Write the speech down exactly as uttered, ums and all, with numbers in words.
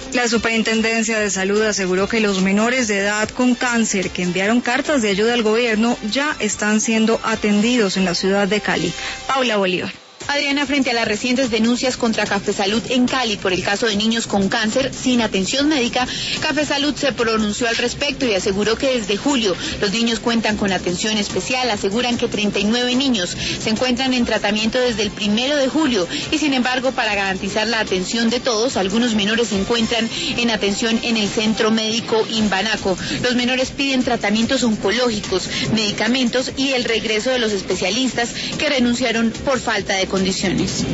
La Superintendencia de Salud aseguró que los menores de edad con cáncer que enviaron cartas de ayuda al gobierno ya están siendo atendidos en la ciudad de Cali. Paula Bolívar. Adriana, frente a las recientes denuncias contra Cafesalud en Cali por el caso de niños con cáncer sin atención médica, Cafesalud se pronunció al respecto y aseguró que desde julio los niños cuentan con atención especial. Aseguran que treinta y nueve niños se encuentran en tratamiento desde el primero de julio y, sin embargo, para garantizar la atención de todos, algunos menores se encuentran en atención en el centro médico Imbanaco. Los menores piden tratamientos oncológicos, medicamentos y el regreso de los especialistas que renunciaron por falta de condiciones.